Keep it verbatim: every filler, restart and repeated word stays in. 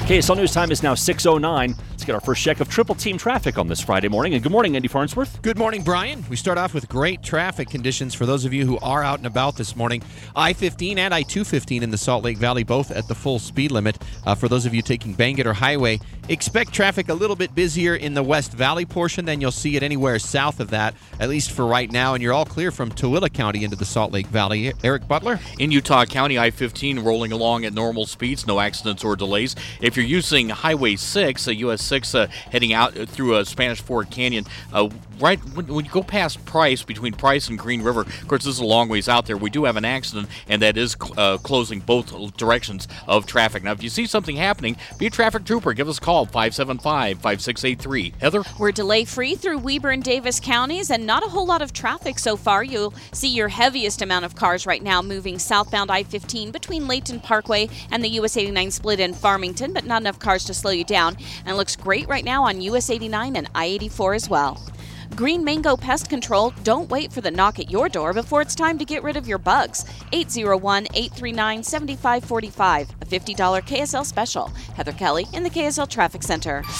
K S L News time is now six oh nine. Let's get our first check of triple team traffic on this Friday morning. And good morning, Andy Farnsworth. Good morning, Brian. We start off with great traffic conditions for those of you who are out and about this morning. I fifteen and I two fifteen in the Salt Lake Valley, both at the full speed limit. Uh, for those of you taking Bangerter Highway, expect traffic a little bit busier in the West Valley portion than you'll see it anywhere south of that, at least for right now. And you're all clear from Tooele County into the Salt Lake Valley. Eric Butler? In Utah County, I fifteen rolling along at normal speeds, no accidents or delays. If you're using Highway six, uh, U S six uh, heading out through a Spanish Ford Canyon, uh, right when, when you go past Price, between Price and Green River, of course, this is a long ways out there, we do have an accident, and that is uh, closing both directions of traffic. Now, if you see something happening, be a traffic trooper. Give us a call, five seven five, five six eight three. Heather? We're delay-free through Weber and Davis counties, and not a whole lot of traffic so far. You'll see your heaviest amount of cars right now moving southbound I fifteen between Layton Parkway and the U S eighty-nine split in Farmington, but not enough cars to slow you down. And it looks great right now on U S eighty-nine and I eighty-four as well. Green Mango Pest Control, don't wait for the knock at your door before it's time to get rid of your bugs. eight oh one, eight three nine, seven five four five, a fifty dollars K S L special. Heather Kelly in the K S L Traffic Center.